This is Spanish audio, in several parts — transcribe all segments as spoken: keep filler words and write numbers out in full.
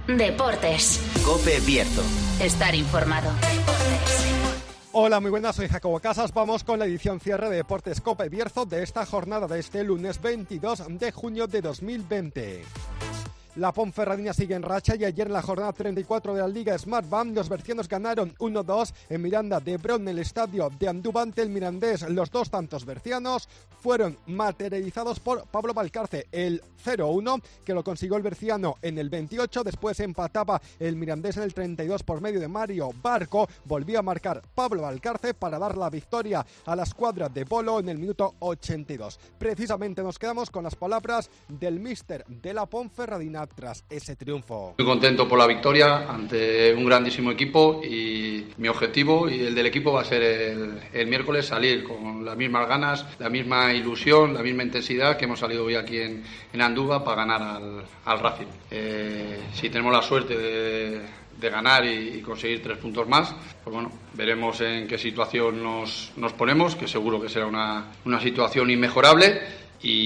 Deportes. COPE Bierzo. Estar informado. Hola, muy buenas, soy Jacobo Casas. Vamos con la edición cierre de Deportes COPE Bierzo de esta jornada de este lunes veintidós de junio de dos mil veinte. La Ponferradina sigue en racha y ayer en la jornada treinta y cuatro de la Liga Smartbank los bercianos ganaron uno dos en Miranda de Ebro en el estadio de Andúba ante el Mirandés. Los dos tantos bercianos fueron materializados por Pablo Valcarce, el cero uno que lo consiguió el berciano en el veintiocho, después empataba el Mirandés en el treinta y dos por medio de Mario Barco, volvió a marcar Pablo Valcarce para dar la victoria a la escuadra de Bolo en el minuto ochenta y dos. Precisamente nos quedamos con las palabras del míster de la Ponferradina tras ese triunfo. Muy contento por la victoria ante un grandísimo equipo y mi objetivo y el del equipo va a ser el, el miércoles salir con las mismas ganas, la misma ilusión, la misma intensidad que hemos salido hoy aquí en, en Andúba para ganar al, al Racing. Eh, si tenemos la suerte de, de ganar y, y conseguir tres puntos más, pues bueno, veremos en qué situación nos, nos ponemos, que seguro que será una, una situación inmejorable.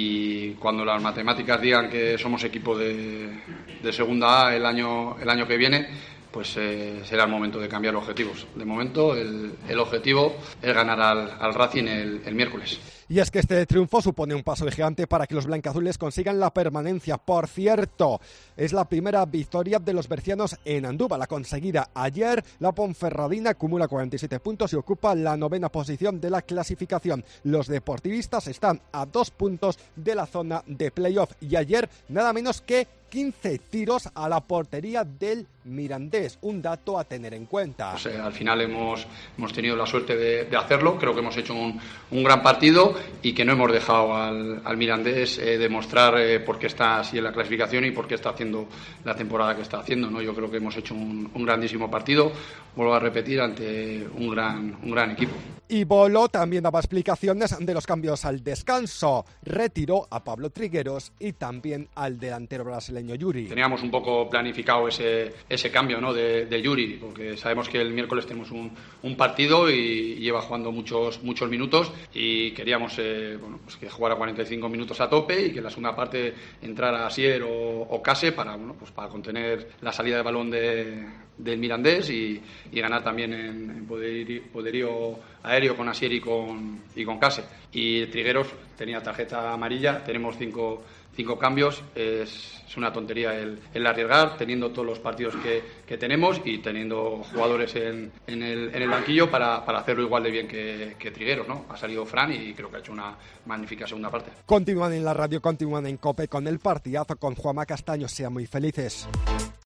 Y cuando las matemáticas digan que somos equipo de, de segunda A el año, el año que viene, pues eh, será el momento de cambiar objetivos. De momento el, el objetivo es ganar al, al Racing el, el miércoles. Y es que este triunfo supone un paso de gigante para que los blancazules consigan la permanencia. Por cierto, es la primera victoria de los bercianos en Andúba, la conseguida ayer. La Ponferradina acumula cuarenta y siete puntos y ocupa la novena posición de la clasificación. Los deportivistas están a dos puntos de la zona de playoff y ayer nada menos que quince tiros a la portería del Mirandés, un dato a tener en cuenta. Pues, eh, al final hemos, hemos tenido la suerte de, de hacerlo, creo que hemos hecho un, un gran partido y que no hemos dejado al, al Mirandés eh, demostrar eh, por qué está así en la clasificación y por qué está haciendo la temporada que está haciendo, ¿no? Yo creo que hemos hecho un, un grandísimo partido, vuelvo a repetir, ante un gran, un gran equipo. Y Bolo también daba explicaciones de los cambios al descanso. Retiró a Pablo Trigueros y también al delantero brasileño Yuri. Teníamos un poco planificado ese, ese cambio, ¿no? de, de Yuri, porque sabemos que el miércoles tenemos un, un partido y lleva jugando muchos, muchos minutos y queríamos eh, bueno, pues que jugara cuarenta y cinco minutos a tope y que en la segunda parte entrara Asier o, o Case para, bueno, pues para contener la salida de balón de, del Mirandés y, y ganar también en, en poderío, poderío aéreo con Asier y con, y con Case. Y Trigueros tenía tarjeta amarilla, tenemos cinco, cinco cambios, es, es una tontería el, el arriesgar, teniendo todos los partidos que, que tenemos y teniendo jugadores en, en, el, en el banquillo para, para hacerlo igual de bien que, que Trigueros, ¿no? Ha salido Fran y creo que ha hecho una magnífica segunda parte. Continúan en la radio, continúan en COPE con el partidazo con Juanma Castaño, sean muy felices.